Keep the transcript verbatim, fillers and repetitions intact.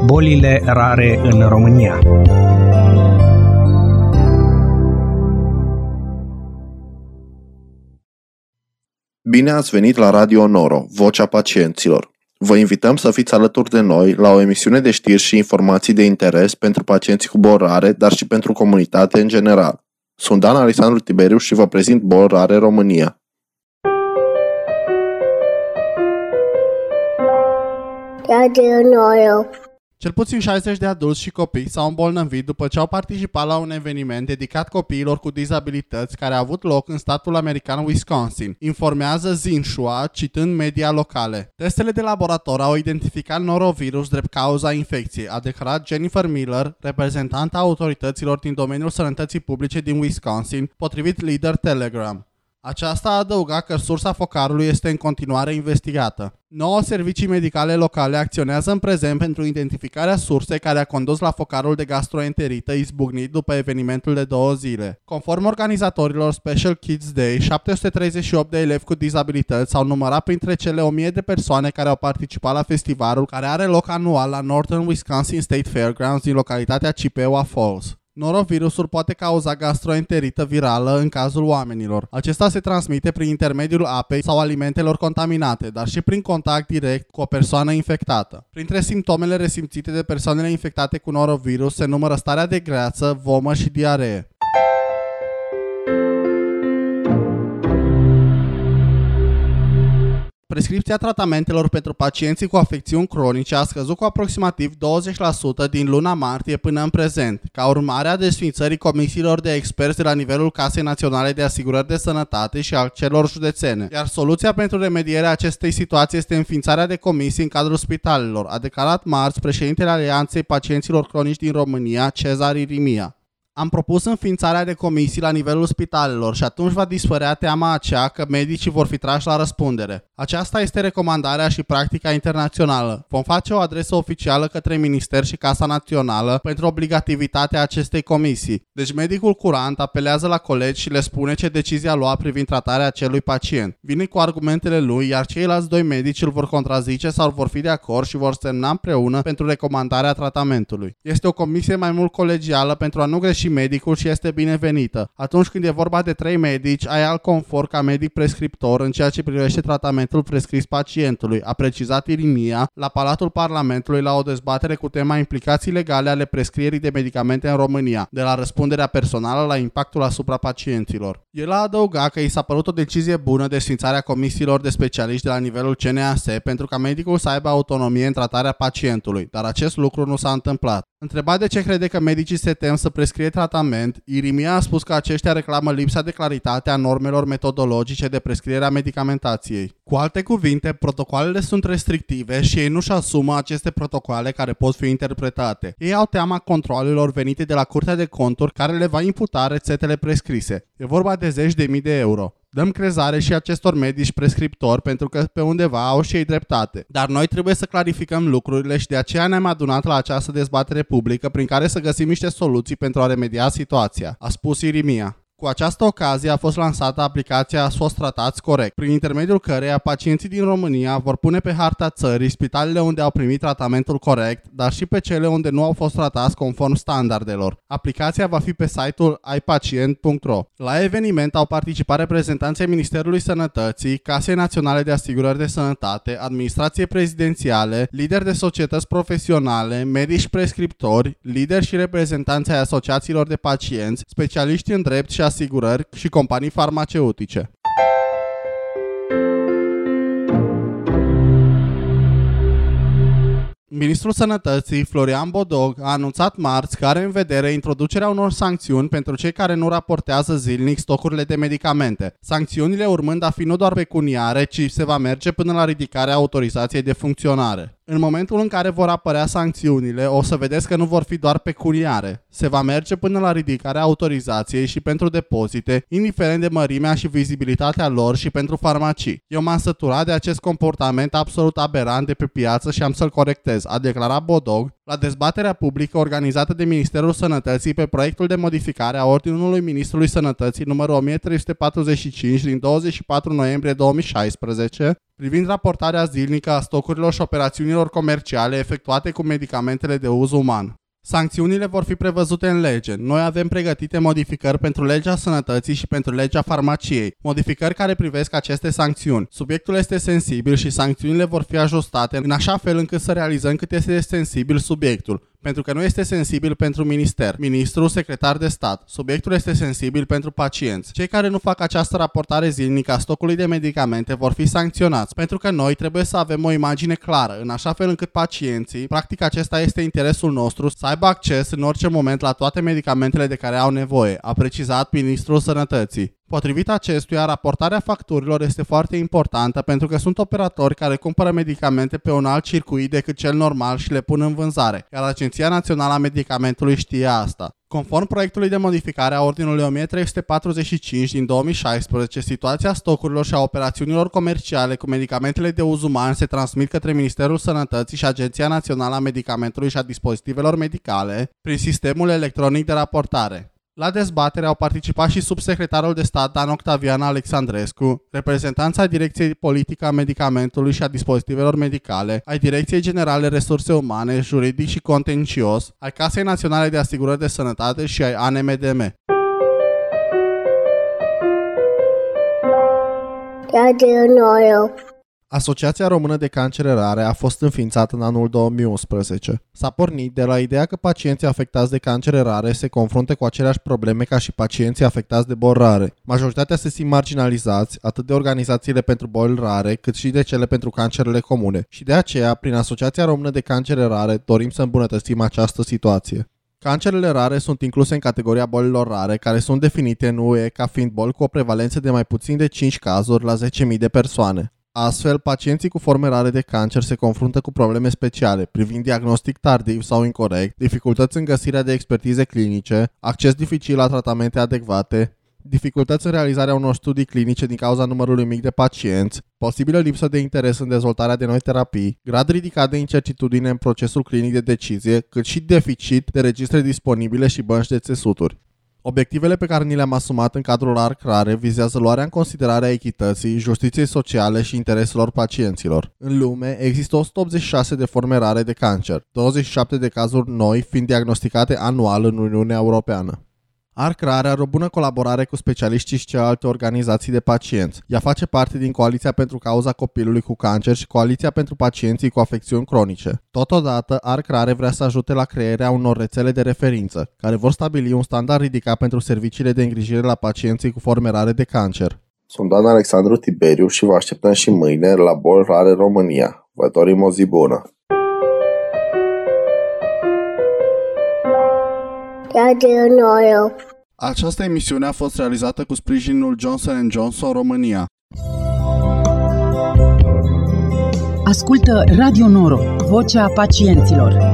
Bolile rare în România. Bine ați venit la Radio Noro, Vocea Pacienților. Vă invităm să fiți alături de noi la o emisiune de știri și informații de interes pentru pacienții cu boli rare, dar și pentru comunitate în general. Sunt Dan Alexandru Tiberiu și vă prezint Boli Rare România. Radio Noro. Cel puțin șaizeci de adulți și copii s-au îmbolnăvit după ce au participat la un eveniment dedicat copiilor cu dizabilități care a avut loc în statul american Wisconsin, informează Xinhua, citând media locale. Testele de laborator au identificat norovirus drept cauza infecției, a declarat Jennifer Miller, reprezentanta autorităților din domeniul sănătății publice din Wisconsin, potrivit Leader Telegram. Aceasta a adăugat că sursa focarului este în continuare investigată. Nouă servicii medicale locale acționează în prezent pentru identificarea sursei care a condus la focarul de gastroenterită izbucnit după evenimentul de două zile. Conform organizatorilor Special Kids Day, șapte sute treizeci și opt de elevi cu dizabilități s-au numărat printre cele o mie de persoane care au participat la festivalul care are loc anual la Northern Wisconsin State Fairgrounds din localitatea Chippewa Falls. Norovirusul poate cauza gastroenterită virală în cazul oamenilor. Acesta se transmite prin intermediul apei sau alimentelor contaminate, dar și prin contact direct cu o persoană infectată. Printre simptomele resimțite de persoanele infectate cu norovirus se numără starea de greață, vomă și diaree. Prescripția tratamentelor pentru pacienții cu afecțiuni cronice a scăzut cu aproximativ douăzeci la sută din luna martie până în prezent, ca urmare a desființării comisiilor de experți de la nivelul Casei Naționale de Asigurări de Sănătate și al celor județene, iar soluția pentru remedierea acestei situații este înființarea de comisii în cadrul spitalelor, a declarat marți președintele Alianței Pacienților Cronici din România, Cezar Irimia. Am propus înființarea de comisii la nivelul spitalelor și atunci va dispărea teama aceea că medicii vor fi trași la răspundere. Aceasta este recomandarea și practica internațională. Vom face o adresă oficială către Minister și Casa Națională pentru obligativitatea acestei comisii. Deci medicul curant apelează la colegi și le spune ce decizia lua privind tratarea acelui pacient. Vine cu argumentele lui, iar ceilalți doi medici îl vor contrazice sau vor fi de acord și vor semna împreună pentru recomandarea tratamentului. Este o comisie mai mult colegială pentru a nu greși medicul și este binevenită. Atunci când e vorba de trei medici, ai alt confort ca medic prescriptor în ceea ce privește tratamentul prescris pacientului, a precizat Irimia la Palatul Parlamentului la o dezbatere cu tema implicații legale ale prescrierii de medicamente în România, de la răspunderea personală la impactul asupra pacienților. El a adăugat că i s-a părut o decizie bună desființarea comisiilor de specialiști de la nivelul C N A S pentru ca medicul să aibă autonomie în tratarea pacientului, dar acest lucru nu s-a întâmplat. Întrebat de ce crede că medicii se tem să prescrie tratament, Irimia a spus că aceștia reclamă lipsa de claritate a normelor metodologice de prescriere a medicamentației. Cu alte cuvinte, protocoalele sunt restrictive și ei nu-și asumă aceste protocoale care pot fi interpretate. Ei au teama controalelor venite de la Curtea de Conturi care le va imputa rețetele prescrise. E vorba de zeci de mii de euro. Dăm crezare și acestor medici prescriptori pentru că pe undeva au și ei dreptate. Dar noi trebuie să clarificăm lucrurile și de aceea ne-am adunat la această dezbatere publică prin care să găsim niște soluții pentru a remedia situația, a spus Irimia. Cu această ocazie a fost lansată aplicația S O S Tratați Corect, prin intermediul căreia pacienții din România vor pune pe harta țării spitalele unde au primit tratamentul corect, dar și pe cele unde nu au fost tratați conform standardelor. Aplicația va fi pe site-ul i pacient punct ro. La eveniment au participat reprezentanții Ministerului Sănătății, Casei Naționale de Asigurări de Sănătate, Administrație Prezidențiale, lideri de societăți profesionale, medici prescriptori, lideri și reprezentanții ai asociațiilor de pacienți, specialiști în drept și asigurări și companii farmaceutice. Ministrul Sănătății, Florian Bodog, a anunțat marți că are în vedere introducerea unor sancțiuni pentru cei care nu raportează zilnic stocurile de medicamente. Sancțiunile urmând a fi nu doar pecuniare, ci se va merge până la ridicarea autorizației de funcționare. În momentul în care vor apărea sancțiunile, o să vedeți că nu vor fi doar pecuniare. Se va merge până la ridicarea autorizației și pentru depozite, indiferent de mărimea și vizibilitatea lor, și pentru farmacii. Eu m-am săturat de acest comportament absolut aberant de pe piață și am să-l corectez, a declarat Bodog La dezbaterea publică organizată de Ministerul Sănătății pe proiectul de modificare a Ordinului Ministrului Sănătății numărul o mie trei sute patruzeci și cinci din douăzeci și patru noiembrie două mii șaisprezece, privind raportarea zilnică a stocurilor și operațiunilor comerciale efectuate cu medicamentele de uz uman. Sancțiunile vor fi prevăzute în lege. Noi avem pregătite modificări pentru legea sănătății și pentru legea farmaciei, modificări care privesc aceste sancțiuni. Subiectul este sensibil și sancțiunile vor fi ajustate în așa fel încât să realizăm cât este de sensibil subiectul. Pentru că nu este sensibil pentru minister, ministru, secretar de stat. Subiectul este sensibil pentru pacienți. Cei care nu fac această raportare zilnică a stocului de medicamente vor fi sancționați, pentru că noi trebuie să avem o imagine clară, în așa fel încât pacienții, practic acesta este interesul nostru, să aibă acces în orice moment la toate medicamentele de care au nevoie, a precizat Ministrul Sănătății. Potrivit acestuia, raportarea facturilor este foarte importantă pentru că sunt operatori care cumpără medicamente pe un alt circuit decât cel normal și le pun în vânzare, iar Agenția Națională a Medicamentului știe asta. Conform proiectului de modificare a Ordinului o mie trei sute patruzeci și cinci din două mii șaisprezece, situația stocurilor și a operațiunilor comerciale cu medicamentele de uz uman se transmit către Ministerul Sănătății și Agenția Națională a Medicamentului și a Dispozitivelor Medicale prin sistemul electronic de raportare. La dezbatere au participat și subsecretarul de stat Dan Octavian Alexandrescu, reprezentanța Direcției Politică a Medicamentului și a Dispozitivelor Medicale, ai Direcției Generale Resurse Umane, Juridic și Contencios, ai Casei Naționale de Asigurări de Sănătate și ai A N M D M. Radio Noro. Asociația Română de Cancere Rare a fost înființată în anul două mii unsprezece. S-a pornit de la ideea că pacienții afectați de cancere rare se confruntă cu aceleași probleme ca și pacienții afectați de boli rare. Majoritatea se simt marginalizați, atât de organizațiile pentru boli rare, cât și de cele pentru cancerele comune. Și de aceea, prin Asociația Română de Cancere Rare, dorim să îmbunătățim această situație. Cancerele rare sunt incluse în categoria bolilor rare, care sunt definite în U E ca fiind boli cu o prevalență de mai puțin de cinci cazuri la zece mii de persoane. Astfel, pacienții cu forme rare de cancer se confruntă cu probleme speciale, privind diagnostic tardiv sau incorect, dificultăți în găsirea de expertize clinice, acces dificil la tratamente adecvate, dificultăți în realizarea unor studii clinice din cauza numărului mic de pacienți, posibilă lipsă de interes în dezvoltarea de noi terapii, grad ridicat de incertitudine în procesul clinic de decizie, cât și deficit de registre disponibile și bănci de țesuturi. Obiectivele pe care ni le-am asumat în cadrul A R C Rare vizează luarea în considerare a echității, justiției sociale și intereselor pacienților. În lume există o sută optzeci și șase de forme rare de cancer, douăzeci și șapte de cazuri noi fiind diagnosticate anual în Uniunea Europeană. A R C Rare are o bună colaborare cu specialiștii și celelalte organizații de pacienți. Ea face parte din Coaliția pentru Cauza Copilului cu Cancer și Coaliția pentru Pacienții cu Afecțiuni Cronice. Totodată, A R C Rare vrea să ajute la crearea unor rețele de referință, care vor stabili un standard ridicat pentru serviciile de îngrijire la pacienții cu forme rare de cancer. Sunt Dan Alexandru Tiberiu și vă așteptăm și mâine la Boli Rare România. Vă dorim o zi bună! Radio Noro. Această emisiune a fost realizată cu sprijinul Johnson and Johnson România. Ascultă Radio Noro, vocea pacienților.